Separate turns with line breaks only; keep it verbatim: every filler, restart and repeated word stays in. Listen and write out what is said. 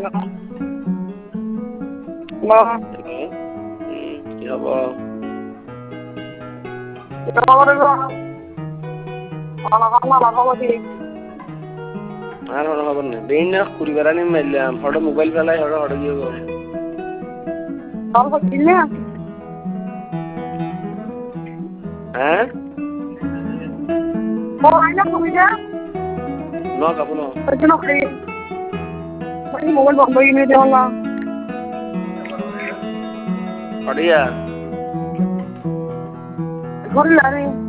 কি হব আর খবর নেই দেই না কুড়ি বেড়ানি মারলাম হঠাৎ মোবাইল ফেলাই হঠাৎ হঠাৎ গিয়ে গো হ্যাঁ ন কাপু ন
মোবাইল বন্ধ কিনে দেওয়া
পড়িয়া
ঘরে